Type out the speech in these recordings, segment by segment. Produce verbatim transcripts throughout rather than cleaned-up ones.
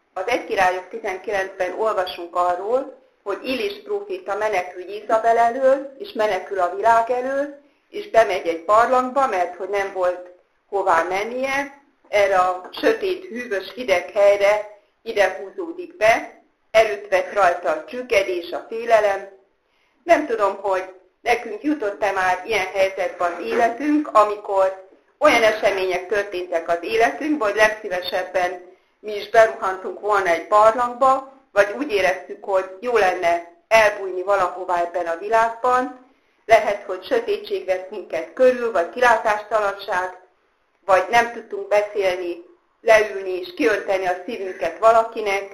Az egy Királyok tizenkilencben olvasunk arról, hogy Illés próféta menekül Izabel elől, és menekül a világ elől, és bemegy egy barlangba, mert hogy nem volt hová mennie, erre a sötét, hűvös, hideg helyre ide húzódik be, erőt vett rajta a csüggedés, a félelem. Nem tudom, hogy nekünk jutott-e már ilyen helyzetben az életünk, amikor olyan események történtek az életünkben, hogy legszívesebben mi is beruhantunk volna egy barlangba, vagy úgy éreztük, hogy jó lenne elbújni valahová ebben a világban. Lehet, hogy sötétség vett minket körül, vagy kilátástalanság, vagy nem tudtunk beszélni, leülni és kiönteni a szívünket valakinek,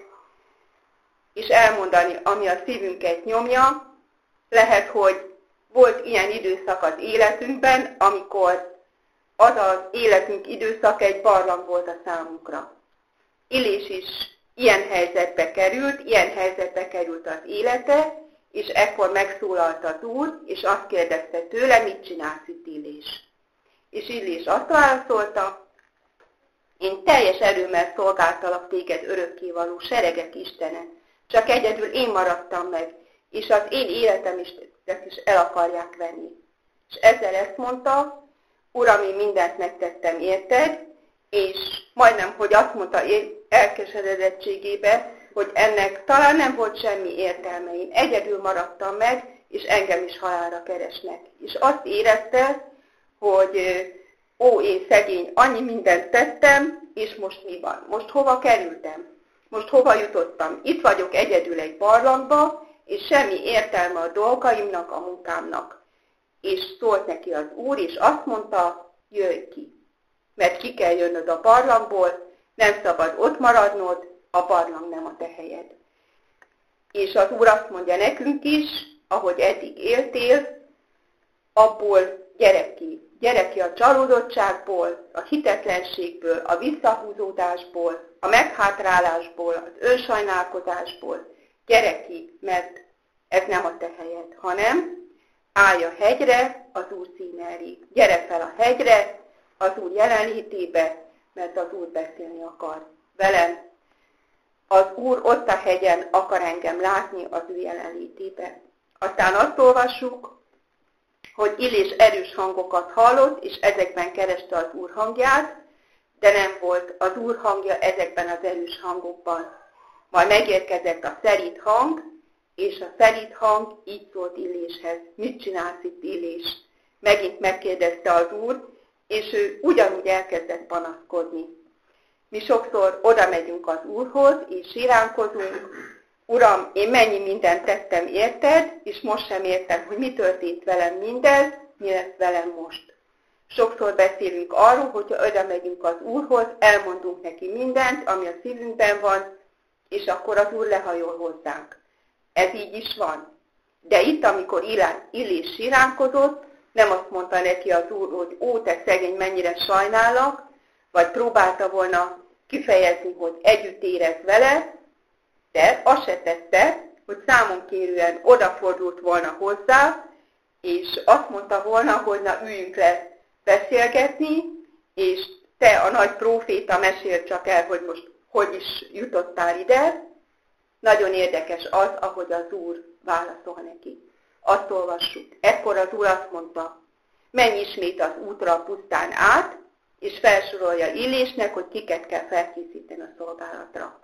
és elmondani, ami a szívünket nyomja. Lehet, hogy volt ilyen időszak az életünkben, amikor az az életünk időszak egy barlang volt a számunkra. Illés is ilyen helyzetbe került, ilyen helyzetbe került az élete, és ekkor megszólalt az Úr, és azt kérdezte tőle, mit csinálsz itt, Illés? És Illés azt válaszolta, én teljes erőmmel szolgáltalak téged, örökkévaló seregek Istene, csak egyedül én maradtam meg, és az én életem is, is el akarják venni. És ezzel ezt mondta, Uram, én mindent megtettem érted, és majdnem, hogy azt mondta elkeseredettségébe, hogy ennek talán nem volt semmi értelme. Én egyedül maradtam meg, és engem is halálra keresnek. És azt érezte, hogy ó, én szegény, annyi mindent tettem, és most mi van? Most hova kerültem? Most hova jutottam? Itt vagyok egyedül egy barlangba, és semmi értelme a dolgaimnak, a munkámnak. És szólt neki az Úr, és azt mondta, jöjj ki. Mert ki kell jönnöd a barlangból, nem szabad ott maradnod, a barlang nem a te helyed. És az Úr azt mondja nekünk is, ahogy eddig éltél, abból gyere ki. Gyere ki a csalódottságból, a hitetlenségből, a visszahúzódásból, a meghátrálásból, az önsajnálkozásból. Gyere ki, mert ez nem a te helyed, hanem állj a hegyre, az Úr színe elé. Gyere fel a hegyre, az Úr jelenlétébe, mert az Úr beszélni akar velem. Az Úr ott a hegyen akar engem látni az ő jelenlétébe. Aztán azt olvassuk, hogy Illés erős hangokat hallott, és ezekben kereste az Úr hangját, de nem volt az Úr hangja ezekben az erős hangokban. Majd megérkezett a szerint hang, és a szerint hang így szólt Illéshez. Mit csinálsz itt, Illés? Megint megkérdezte az Úr, és ő ugyanúgy elkezdett panaszkodni. Mi sokszor oda megyünk az Úrhoz, és síránkozunk, Uram, én mennyi mindent tettem érted, és most sem értem, hogy mi történt velem mindez, mi lesz velem most. Sokszor beszélünk arról, hogyha oda megyünk az Úrhoz, elmondunk neki mindent, ami a szívünkben van, és akkor az Úr lehajol hozzánk. Ez így is van. De itt, amikor Illés síránkozott, nem azt mondta neki az Úr, hogy ó, te szegény, mennyire sajnálak, vagy próbálta volna kifejezni, hogy együtt érez vele, de azt se tette, hogy számonkérően odafordult volna hozzá, és azt mondta volna, hogy na üljünk le beszélgetni, és te a nagy próféta mesél csak el, hogy most hogy is jutottál ide. Nagyon érdekes az, ahogy az Úr válaszol neki. Azt olvassuk. Ekkor az Úr azt mondta, menj ismét az útra a pusztán át, és felsorolja Illésnek, hogy kiket kell felkészíteni a szolgálatra.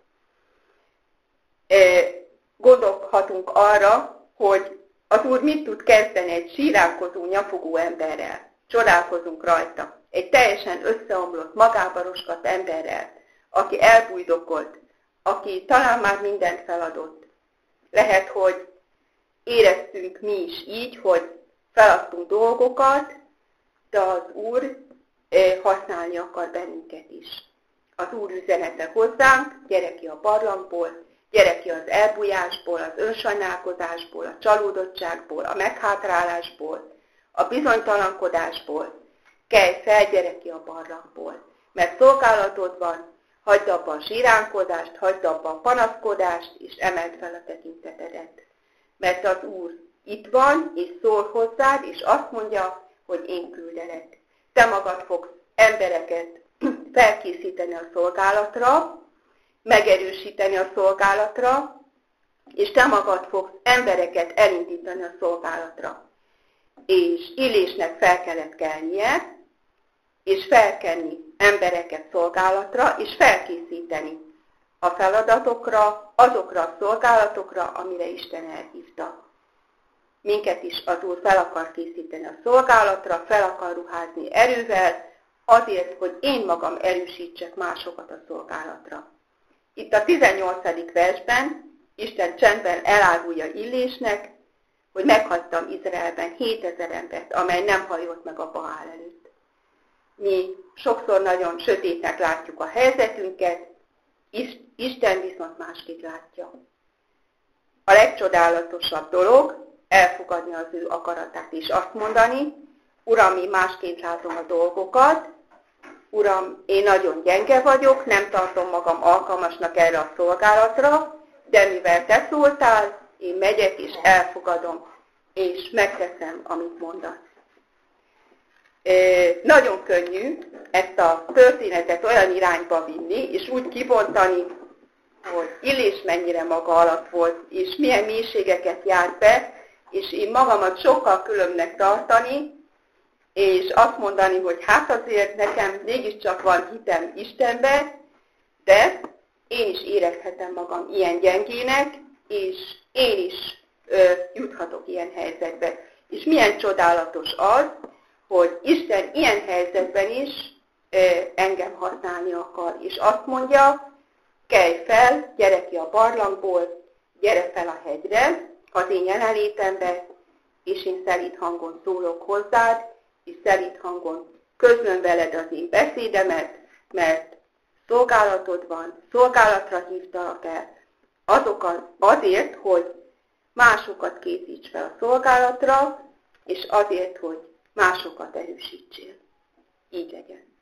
Gondolhatunk arra, hogy az Úr mit tud kezdeni egy síránkozó, nyafogó emberrel. Csodálkozunk rajta. Egy teljesen összeomlott, magába roskadt emberrel, aki elbújdokolt, aki talán már mindent feladott. Lehet, hogy éreztünk mi is így, hogy feladtunk dolgokat, de az Úr használni akar bennünket is. Az Úr üzenete hozzánk, gyere ki a barlangból, gyere ki az elbújásból, az önsajnálkozásból, a csalódottságból, a meghátrálásból, a bizonytalankodásból. Kelj fel, gyere ki a barlangból, mert szolgálatod van, hagyd abba a síránkodást, hagyd abba a panaszkodást, és emeld fel a tekintetedet. Mert az Úr itt van, és szól hozzád, és azt mondja, hogy én küldelek. Te magad fogsz embereket felkészíteni a szolgálatra, megerősíteni a szolgálatra, és te magad fogsz embereket elindítani a szolgálatra. És Illésnek fel kellett kelnie, és felkenni embereket szolgálatra, és felkészíteni a feladatokra, azokra a szolgálatokra, amire Isten elhívta. Minket is az Úr fel akar készíteni a szolgálatra, fel akar ruházni erővel, azért, hogy én magam erősítsek másokat a szolgálatra. Itt a tizennyolcadik versben Isten csendben elárulja Illésnek, hogy meghagytam Izraelben hétezer embert, amely nem hajolt meg a Baál előtt. Mi sokszor nagyon sötétnek látjuk a helyzetünket, Isten viszont másképp látja. A legcsodálatosabb dolog elfogadni az ő akaratát és azt mondani, Uram, én másként látom a dolgokat, Uram, én nagyon gyenge vagyok, nem tartom magam alkalmasnak erre a szolgálatra, de mivel te szóltál, én megyek és elfogadom, és megteszem, amit mondasz. E, nagyon könnyű ezt a történetet olyan irányba vinni, és úgy kibontani, hogy Illés mennyire maga alatt volt, és milyen mélységeket járt be, és én magamat sokkal különbnek tartani, és azt mondani, hogy hát azért nekem mégiscsak van hitem Istenbe, de én is érezhetem magam ilyen gyengének, és én is ö, juthatok ilyen helyzetbe. És milyen csodálatos az, hogy Isten ilyen helyzetben is ö, engem használni akar, és azt mondja, kelj fel, gyere ki a barlangból, gyere fel a hegyre, az én jelenlétembe, és én szelíd hangon szólok hozzád, és szelíd hangon közlöm veled az én beszédemet, mert szolgálatod van, szolgálatra hívtalak el, azokat azért, hogy másokat készíts fel a szolgálatra, és azért, hogy másokat erősítsél. Így legyen.